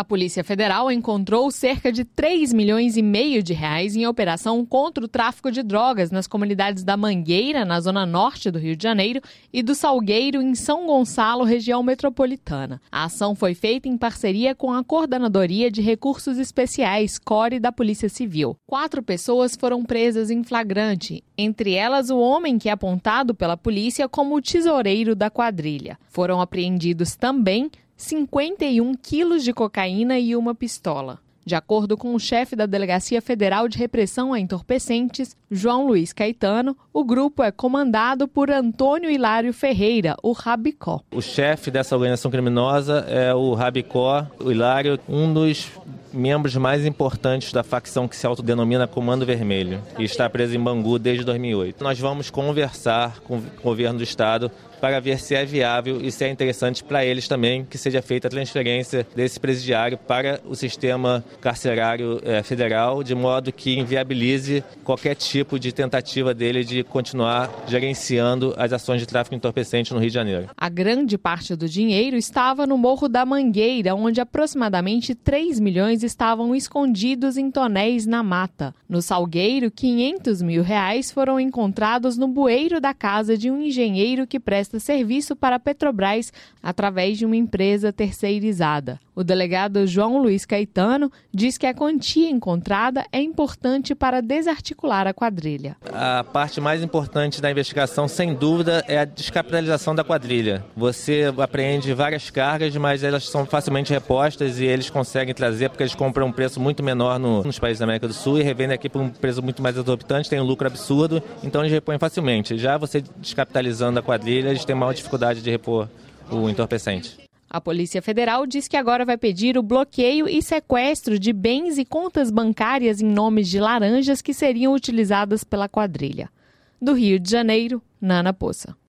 A Polícia Federal encontrou cerca de 3,5 milhões de reais em operação contra o tráfico de drogas nas comunidades da Mangueira, na zona norte do Rio de Janeiro, e do Salgueiro, em São Gonçalo, região metropolitana. A ação foi feita em parceria com a Coordenadoria de Recursos Especiais, CORE, da Polícia Civil. 4 pessoas foram presas em flagrante, entre elas o homem que é apontado pela polícia como o tesoureiro da quadrilha. Foram apreendidos também 51 quilos de cocaína e uma pistola. De acordo com o chefe da Delegacia Federal de Repressão a Entorpecentes, João Luiz Caetano, o grupo é comandado por Antônio Hilário Ferreira, o Rabicó. O chefe dessa organização criminosa é o Rabicó, o Hilário, um dos membros mais importantes da facção que se autodenomina Comando Vermelho, e está preso em Bangu desde 2008. Nós vamos conversar com o governo do estado para ver se é viável e se é interessante para eles também que seja feita a transferência desse presidiário para o sistema carcerário federal, de modo que inviabilize qualquer tipo de tentativa dele de continuar gerenciando as ações de tráfico entorpecente no Rio de Janeiro. A grande parte do dinheiro estava no Morro da Mangueira, onde aproximadamente 3 milhões estavam escondidos em tonéis na mata. No Salgueiro, 500 mil reais foram encontrados no bueiro da casa de um engenheiro que presta serviço para a Petrobras através de uma empresa terceirizada. O delegado João Luiz Caetano diz que a quantia encontrada é importante para desarticular a quadrilha. A parte mais importante da investigação, sem dúvida, é a descapitalização da quadrilha. Você apreende várias cargas, mas elas são facilmente repostas e eles conseguem trazer porque eles compram um preço muito menor nos países da América do Sul e revendem aqui por um preço muito mais exorbitante, tem um lucro absurdo, então eles repõem facilmente. Já você descapitalizando a quadrilha, eles têm maior dificuldade de repor o entorpecente. A Polícia Federal diz que agora vai pedir o bloqueio e sequestro de bens e contas bancárias em nomes de laranjas que seriam utilizadas pela quadrilha. Do Rio de Janeiro, Nana Poça.